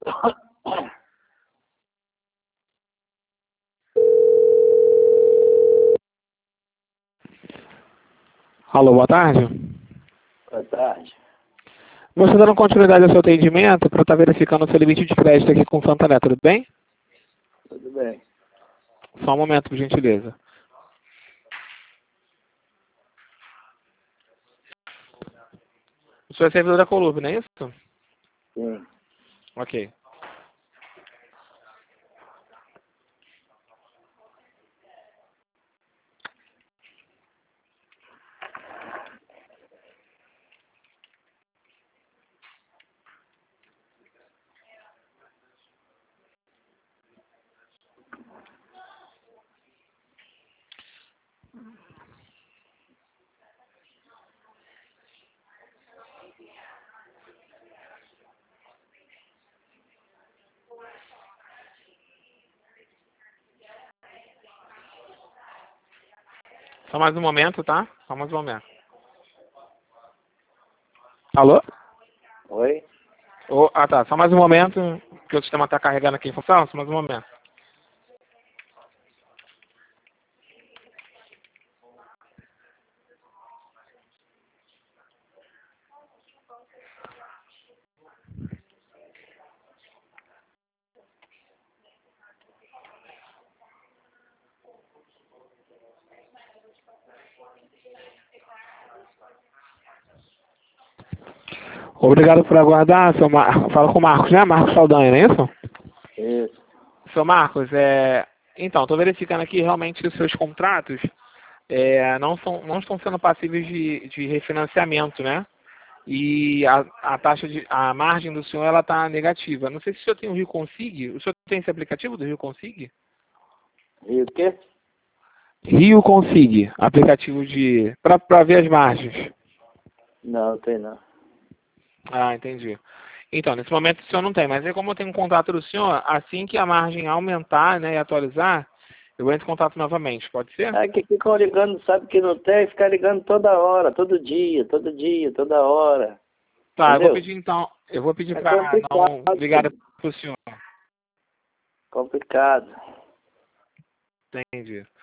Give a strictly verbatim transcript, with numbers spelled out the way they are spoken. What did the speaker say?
Alô, boa tarde. Boa tarde. Você dando continuidade ao seu atendimento para estar verificando o seu limite de crédito aqui com o Santander, tudo bem? Tudo bem. Só um momento, por gentileza. O senhor é servidor da Colub, não é isso? Sim. Ok. Só mais um momento, tá? Só mais um momento. Alô? Oi? Oh, ah, tá. Só mais um momento, que o sistema está carregando aqui em função. Só mais um momento. Obrigado por aguardar, seu Mar... Fala com o Marcos, né? Marcos Saldanha, não é isso? Isso. Seu Marcos, é... então, estou verificando aqui realmente os seus contratos é, não, são, não estão sendo passíveis de, de refinanciamento, né? E a, a taxa de, a margem do senhor, ela está negativa. Não sei se o senhor tem o Rio Consig. O senhor tem esse aplicativo do Rio Consig? E o quê? Rio Consig, aplicativo de para ver as margens. Não, tem não. Ah, entendi. Então, nesse momento o senhor não tem, mas aí como eu tenho um contato do senhor, assim que a margem aumentar, né, e atualizar, eu entro em contato novamente, pode ser? É que ficam ligando, sabe que não tem, fica ligando toda hora, todo dia, todo dia, toda hora. Tá, eu vou Entendeu? pedir então, eu vou pedir É para não complicado. ligar para o senhor. Complicado. Entendi.